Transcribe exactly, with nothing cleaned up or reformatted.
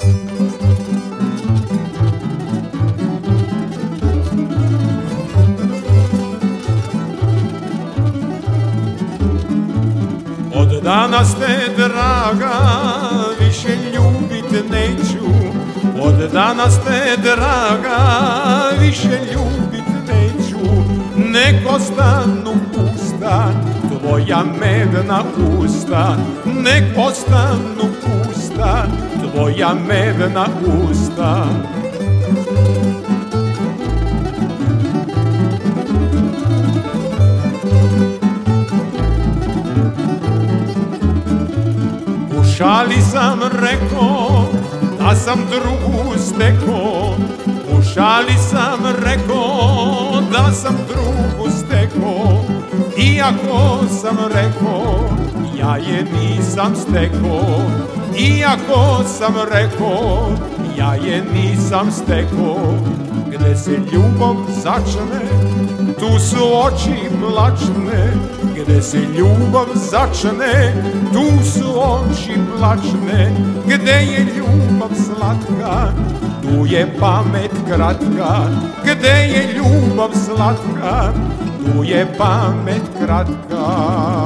Od danas te, draga, više ljubit neću. Od danas te, draga, više ljubit neću. Nek ostanu pusta tvoja medna usta, nek ostanu pusta tvoja medna usta. U šali sam rekao da sam drugu stekao, u šali sam rekao da sam drugu stekao, iako sam rekao ja je nisam stekao, iako sam rekao ja je nisam stekao. Gde se ljubav začne, tu su oči plačne, gde se ljubav začne, tu su oči plačne. Gde je ljubav slatka, tu je pamet kratka, gde je ljubav slatka, tu je pamet kratka.